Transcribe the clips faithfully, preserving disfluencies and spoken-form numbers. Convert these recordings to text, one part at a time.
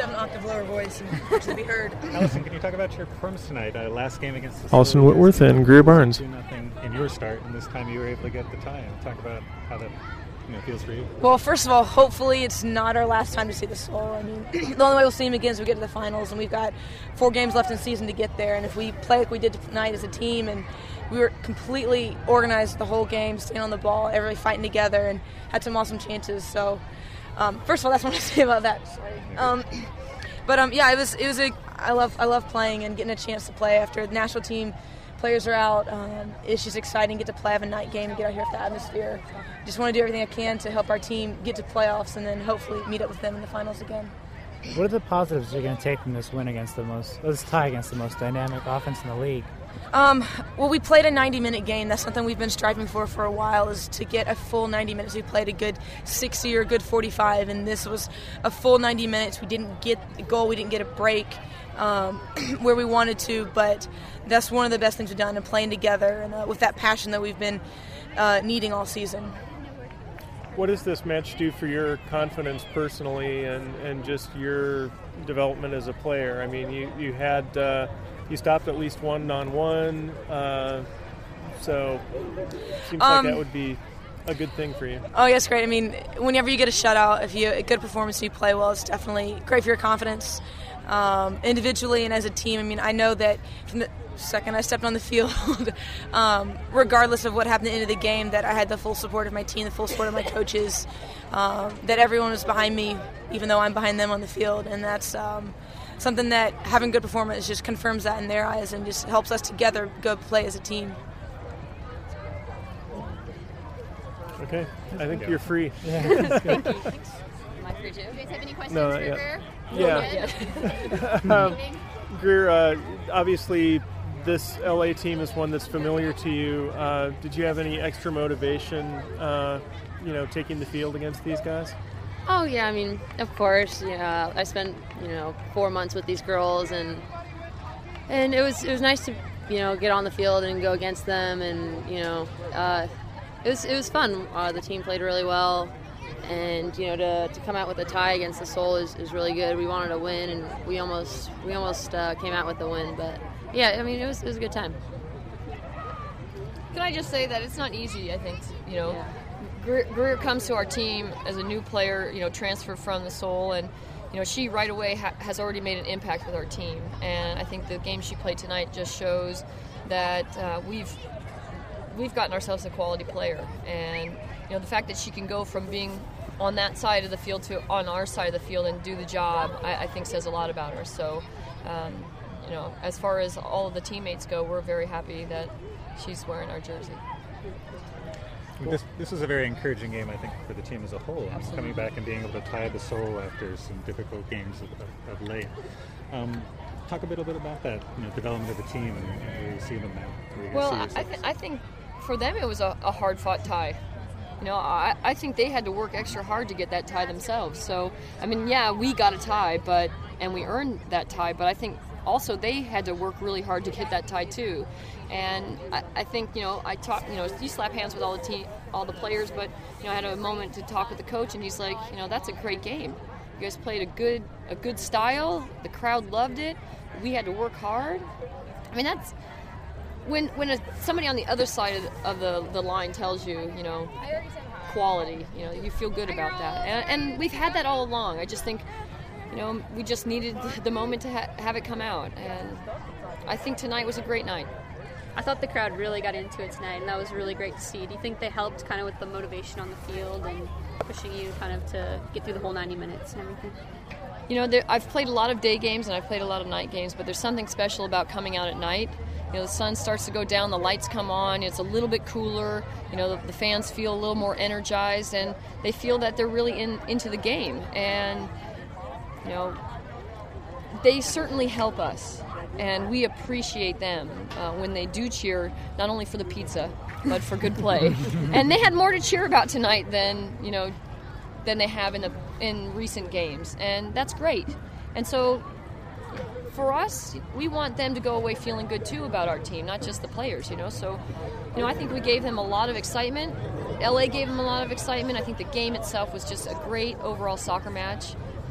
to have an octave lower voice and to be heard. Allison, can you talk about your performance tonight? Uh, last game against the Allison Whitworth and Greer Barnes. two nothing in your start, and this time you were able to get the tie. And talk about how that you know, feels for you. Well, first of all, hopefully it's not our last time to see the Soul. I mean, the only way we'll see them again is we get to the finals, and we've got four games left in the season to get there. And if we play like we did tonight as a team, and we were completely organized the whole game, staying on the ball, everybody fighting together, and had some awesome chances. So, um, first of all, that's what I say about that. Sorry. Um, but um, yeah, it was it was a I love I love playing and getting a chance to play after the national team players are out. Um, it's just exciting to get to play, have a night game, and get out here with the atmosphere. Just want to do everything I can to help our team get to playoffs and then hopefully meet up with them in the finals again. What are the positives you're going to take from this win against the most, this tie against the most dynamic offense in the league? Um, well, we played a ninety-minute game. That's something we've been striving for for a while, is to get a full ninety minutes. We played a good sixty or a good forty-five, and this was a full ninety minutes. We didn't get the goal. We didn't get a break um, where we wanted to, but that's one of the best things we've done, and playing together and uh, with that passion that we've been uh, needing all season. What does this match do for your confidence personally and, and just your development as a player? I mean, you, you had uh, you stopped at least one on one, uh, so it seems um, like that would be a good thing for you. Oh, yes, great. I mean, whenever you get a shutout, if you a good performance, you play well, it's definitely great for your confidence. Um, individually and as a team, I mean, I know that from the second I stepped on the field, um, regardless of what happened at the end of the game, that I had the full support of my team, the full support of my coaches, um, that everyone was behind me, even though I'm behind them on the field. And that's um, something that having good performance just confirms that in their eyes and just helps us together go play as a team. Okay, I think you're free. Yeah. Thank you. Thanks. Am I free too? Do you guys have any questions No, for yeah. Greer? Yeah. um, Greer, uh, obviously this L A team is one that's familiar to you. Uh, did you have any extra motivation, uh, you know, taking the field against these guys? Oh yeah, I mean, of course. Yeah, I spent you know four months with these girls, and and it was it was nice to you know get on the field and go against them, and you know uh, it was it was fun. Uh, the team played really well, and you know to, to come out with a tie against the Soul is, is really good. We wanted to win, and we almost we almost uh, came out with the win, but yeah, I mean it was it was a good time. Can I just say that it's not easy? I think you know. Yeah. Greer, Greer comes to our team as a new player, you know, transferred from the Soul, and you know she right away ha- has already made an impact with our team. And I think the game she played tonight just shows that uh, we've we've gotten ourselves a quality player. And you know the fact that she can go from being on that side of the field to on our side of the field and do the job, I, I think says a lot about her. So, um, you know, as far as all of the teammates go, we're very happy that she's wearing our jersey. This this is a very encouraging game, I think, for the team as a whole. Absolutely. Coming back and being able to tie the Soul after some difficult games of, of, of late. Um, talk a little bit about that, you know, development of the team and, and where you see them now. Where you Well, see I, yourselves. th- I think for them it was a, a hard-fought tie. You know, I, I think they had to work extra hard to get that tie themselves. So, I mean, yeah, we got a tie, but and we earned that tie, but I think also they had to work really hard to get that tie too. And I, I think, you know, I talk, you know, you slap hands with all the team, all the players, but, you know, I had a moment to talk with the coach, and he's like, you know, that's a great game. You guys played a good, a good style. The crowd loved it. We had to work hard. I mean, that's when when a, somebody on the other side of the, of the the line tells you, you know, quality. You know, you feel good about that, and, and we've had that all along. I just think, you know, we just needed the moment to ha- have it come out, and I think tonight was a great night. I thought the crowd really got into it tonight, and that was really great to see. Do you think they helped kind of with the motivation on the field and pushing you kind of to get through the whole ninety minutes and everything? You know, there, I've played a lot of day games and I've played a lot of night games, but there's something special about coming out at night. You know, the sun starts to go down, the lights come on, it's a little bit cooler, you know, the, the fans feel a little more energized, and they feel that they're really in, into the game. And, you know, they certainly help us. And we appreciate them uh, when they do cheer, not only for the pizza, but for good play. And they had more to cheer about tonight than, you know, than they have in the in recent games, and that's great. And so, for us, we want them to go away feeling good too about our team, not just the players. You know, so, you know, I think we gave them a lot of excitement. L A gave them a lot of excitement. I think the game itself was just a great overall soccer match.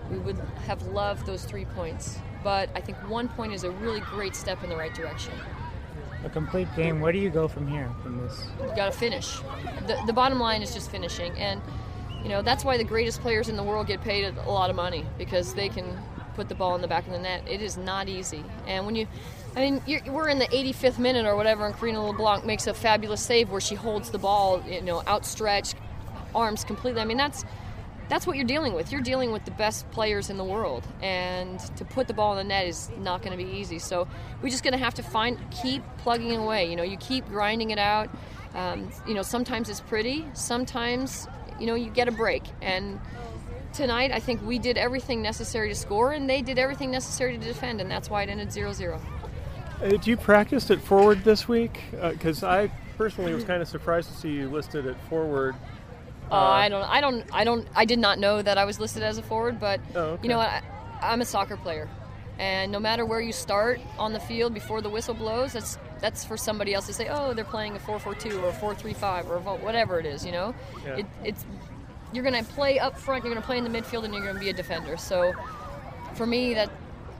We would have loved those three points, but I think one point is a really great step in the right direction. A complete game. Where do you go from here, from this? You got to finish. The, the bottom line is just finishing, and you know that's why the greatest players in the world get paid a lot of money, because they can put the ball in the back of the net. It is not easy, and when you, I mean, you're, we're in the eighty-fifth minute or whatever, and Karina LeBlanc makes a fabulous save where she holds the ball, you know, outstretched, arms completely. I mean, that's that's what you're dealing with. You're dealing with the best players in the world, and to put the ball in the net is not going to be easy. So we're just going to have to find, keep plugging away. You know, you keep grinding it out. Um, you know, sometimes it's pretty. Sometimes, you know, you get a break. And tonight, I think we did everything necessary to score, and they did everything necessary to defend, and that's why it ended zero zero. Uh, did you practice at forward this week? Because uh, I personally was kind of surprised to see you listed at forward. Uh, I don't, I don't, I don't, I did not know that I was listed as a forward, but oh, okay. you know what, I, I'm a soccer player, and no matter where you start on the field before the whistle blows, that's that's for somebody else to say, oh, they're playing a four four two or a four three five or whatever it is, you know. Yeah. It, it's you're going to play up front, you're going to play in the midfield, and you're going to be a defender. So for me, that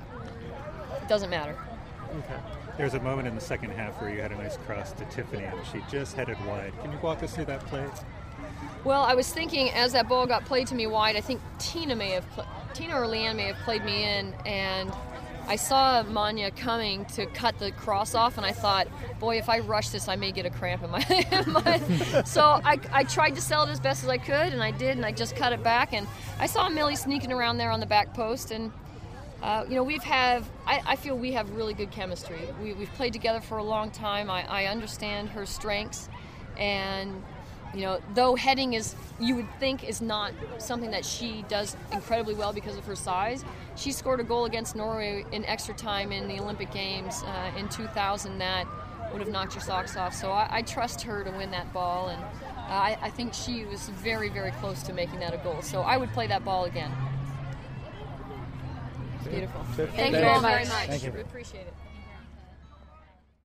doesn't matter. Okay. There was a moment in the second half where you had a nice cross to Tiffany, and she just headed wide. Can you walk us through that play? Well, I was thinking as that ball got played to me wide, I think Tina may have, pl- Tina or Leanne may have played me in, and I saw Manya coming to cut the cross off, and I thought, boy, if I rush this, I may get a cramp in my. in my so I, I tried to sell it as best as I could, and I did, and I just cut it back, and I saw Millie sneaking around there on the back post, and uh, you know, we've have, I, I feel we have really good chemistry. We, we've played together for a long time. I, I understand her strengths, and you know, though heading is, you would think, is not something that she does incredibly well because of her size, she scored a goal against Norway in extra time in the Olympic Games uh, in two thousand that would have knocked your socks off. So I, I trust her to win that ball, and uh, I, I think she was very, very close to making that a goal. So I would play that ball again. It's beautiful. Thank Thank you all very Thank much. you. We appreciate it.